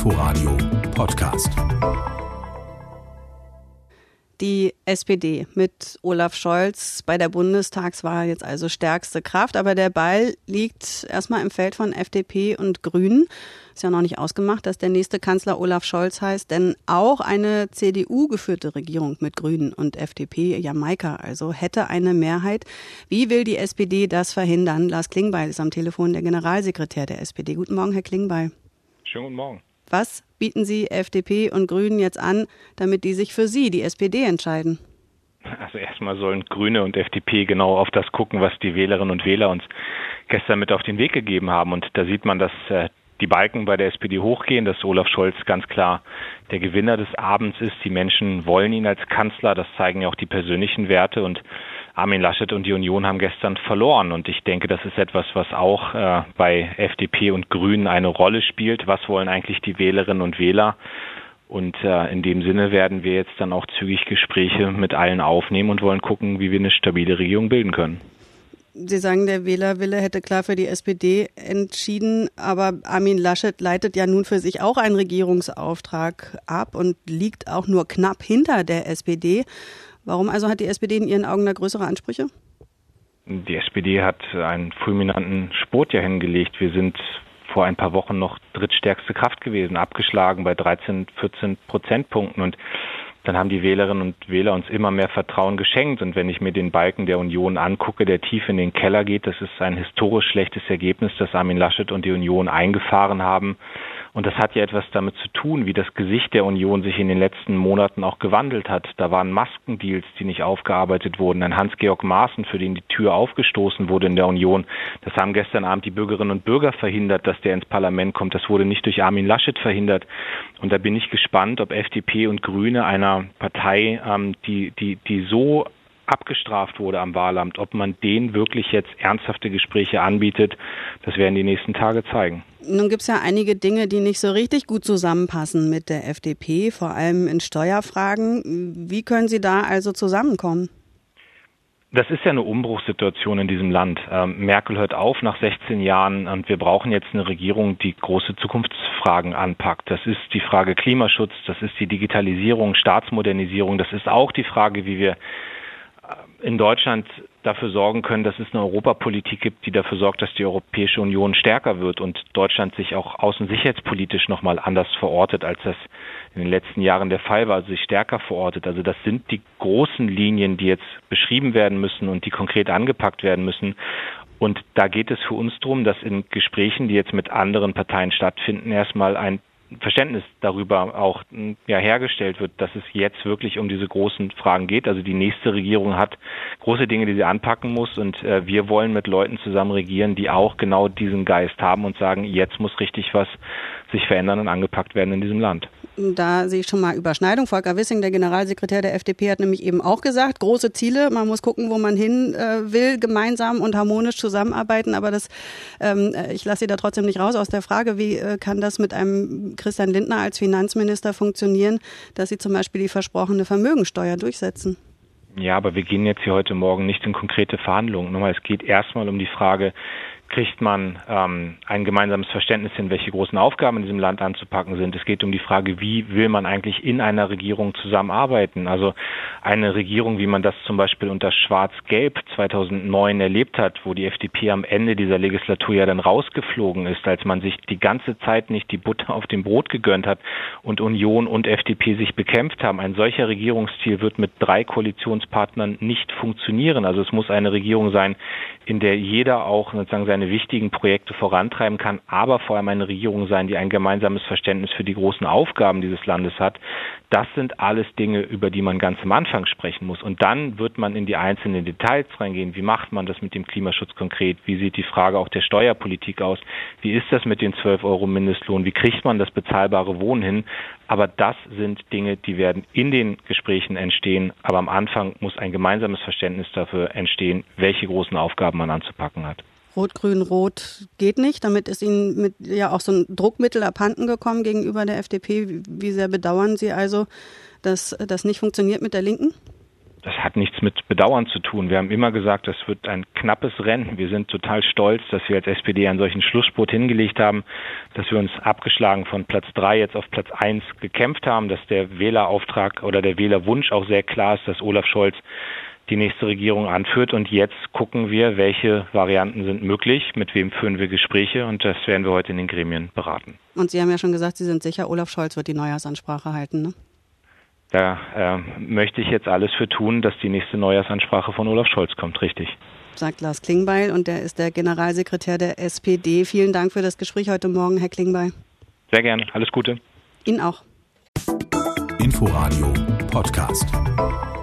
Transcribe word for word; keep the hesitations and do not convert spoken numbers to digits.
Inforadio Podcast. Die S P D mit Olaf Scholz bei der Bundestagswahl jetzt also stärkste Kraft. Aber der Ball liegt erstmal im Feld von F D P und Grünen. Ist ja noch nicht ausgemacht, dass der nächste Kanzler Olaf Scholz heißt. Denn auch eine C D U-geführte Regierung mit Grünen und F D P, Jamaika also, hätte eine Mehrheit. Wie will die S P D das verhindern? Lars Klingbeil ist am Telefon, der Generalsekretär der S P D. Guten Morgen, Herr Klingbeil. Schönen guten Morgen. Was bieten Sie F D P und Grünen jetzt an, damit die sich für Sie, die S P D, entscheiden? Also erstmal sollen Grüne und F D P genau auf das gucken, was die Wählerinnen und Wähler uns gestern mit auf den Weg gegeben haben. Und da sieht man, dass äh, die Balken bei der S P D hochgehen, dass Olaf Scholz ganz klar der Gewinner des Abends ist. Die Menschen wollen ihn als Kanzler, das zeigen ja auch die persönlichen Werte. Und Armin Laschet und die Union haben gestern verloren. Und ich denke, das ist etwas, was auch äh, bei F D P und Grünen eine Rolle spielt. Was wollen eigentlich die Wählerinnen und Wähler? Und äh, in dem Sinne werden wir jetzt dann auch zügig Gespräche mit allen aufnehmen und wollen gucken, wie wir eine stabile Regierung bilden können. Sie sagen, der Wählerwille hätte klar für die S P D entschieden, aber Armin Laschet leitet ja nun für sich auch einen Regierungsauftrag ab und liegt auch nur knapp hinter der S P D. Warum also hat die S P D in Ihren Augen da größere Ansprüche? Die S P D hat einen fulminanten Spurt ja hingelegt. Wir sind vor ein paar Wochen noch drittstärkste Kraft gewesen, abgeschlagen bei dreizehn, vierzehn Prozentpunkten. Und dann haben die Wählerinnen und Wähler uns immer mehr Vertrauen geschenkt. Und wenn ich mir den Balken der Union angucke, der tief in den Keller geht, das ist ein historisch schlechtes Ergebnis, das Armin Laschet und die Union eingefahren haben. Und das hat ja etwas damit zu tun, wie das Gesicht der Union sich in den letzten Monaten auch gewandelt hat. Da waren Maskendeals, die nicht aufgearbeitet wurden. Ein Hans-Georg Maaßen, für den die Tür aufgestoßen wurde in der Union. Das haben gestern Abend die Bürgerinnen und Bürger verhindert, dass der ins Parlament kommt. Das wurde nicht durch Armin Laschet verhindert. Und da bin ich gespannt, ob F D P und Grüne, einer Partei, ähm, die, die, die so abgestraft wurde am Wahlamt, ob man denen wirklich jetzt ernsthafte Gespräche anbietet, das werden die nächsten Tage zeigen. Nun gibt es ja einige Dinge, die nicht so richtig gut zusammenpassen mit der F D P, vor allem in Steuerfragen. Wie können Sie da also zusammenkommen? Das ist ja eine Umbruchssituation in diesem Land. Ähm, Merkel hört auf nach sechzehn Jahren und wir brauchen jetzt eine Regierung, die große Zukunftsfragen anpackt. Das ist die Frage Klimaschutz, das ist die Digitalisierung, Staatsmodernisierung, das ist auch die Frage, wie wir in Deutschland dafür sorgen können, dass es eine Europapolitik gibt, die dafür sorgt, dass die Europäische Union stärker wird und Deutschland sich auch außensicherheitspolitisch nochmal anders verortet, als das in den letzten Jahren der Fall war, also sich stärker verortet. Also das sind die großen Linien, die jetzt beschrieben werden müssen und die konkret angepackt werden müssen. Und da geht es für uns darum, dass in Gesprächen, die jetzt mit anderen Parteien stattfinden, erstmal ein Verständnis darüber auch ja, hergestellt wird, dass es jetzt wirklich um diese großen Fragen geht. Also die nächste Regierung hat große Dinge, die sie anpacken muss und äh, wir wollen mit Leuten zusammen regieren, die auch genau diesen Geist haben und sagen, jetzt muss richtig was sich verändern und angepackt werden in diesem Land. Da sehe ich schon mal Überschneidung. Volker Wissing, der Generalsekretär der F D P, hat nämlich eben auch gesagt, große Ziele, man muss gucken, wo man hin äh, will, gemeinsam und harmonisch zusammenarbeiten. Aber das, ähm, ich lasse Sie da trotzdem nicht raus aus der Frage, wie äh, kann das mit einem Christian Lindner als Finanzminister funktionieren, dass Sie zum Beispiel die versprochene Vermögensteuer durchsetzen? Ja, aber wir gehen jetzt hier heute Morgen nicht in konkrete Verhandlungen. Nochmal, es geht erstmal um die Frage, kriegt man ähm, ein gemeinsames Verständnis hin, welche großen Aufgaben in diesem Land anzupacken sind. Es geht um die Frage, wie will man eigentlich in einer Regierung zusammenarbeiten? Also eine Regierung, wie man das zum Beispiel unter Schwarz-Gelb zweitausendneun erlebt hat, wo die F D P am Ende dieser Legislatur ja dann rausgeflogen ist, als man sich die ganze Zeit nicht die Butter auf dem Brot gegönnt hat und Union und F D P sich bekämpft haben. Ein solcher Regierungsstil wird mit drei Koalitionspartnern nicht funktionieren. Also es muss eine Regierung sein, in der jeder auch sozusagen seine wichtigen Projekte vorantreiben kann, aber vor allem eine Regierung sein, die ein gemeinsames Verständnis für die großen Aufgaben dieses Landes hat. Das sind alles Dinge, über die man ganz am Anfang sprechen muss. Und dann wird man in die einzelnen Details reingehen. Wie macht man das mit dem Klimaschutz konkret? Wie sieht die Frage auch der Steuerpolitik aus? Wie ist das mit den zwölf Euro Mindestlohn? Wie kriegt man das bezahlbare Wohnen hin? Aber das sind Dinge, die werden in den Gesprächen entstehen. Aber am Anfang muss ein gemeinsames Verständnis dafür entstehen, welche großen Aufgaben man anzupacken hat. Rot-Grün-Rot geht nicht. Damit ist Ihnen mit, ja auch so ein Druckmittel abhanden gekommen gegenüber der F D P. Wie sehr bedauern Sie also, dass das nicht funktioniert mit der Linken? Das hat nichts mit Bedauern zu tun. Wir haben immer gesagt, das wird ein knappes Rennen. Wir sind total stolz, dass wir als S P D einen solchen Schlussspurt hingelegt haben, dass wir uns abgeschlagen von Platz drei jetzt auf Platz eins gekämpft haben, dass der Wählerauftrag oder der Wählerwunsch auch sehr klar ist, dass Olaf Scholz die nächste Regierung anführt. Und jetzt gucken wir, welche Varianten sind möglich, mit wem führen wir Gespräche, und das werden wir heute in den Gremien beraten. Und Sie haben ja schon gesagt, Sie sind sicher, Olaf Scholz wird die Neujahrsansprache halten, ne? Da äh, möchte ich jetzt alles für tun, dass die nächste Neujahrsansprache von Olaf Scholz kommt, richtig. Sagt Lars Klingbeil, und der ist der Generalsekretär der S P D. Vielen Dank für das Gespräch heute Morgen, Herr Klingbeil. Sehr gerne, alles Gute. Ihnen auch. Inforadio Podcast.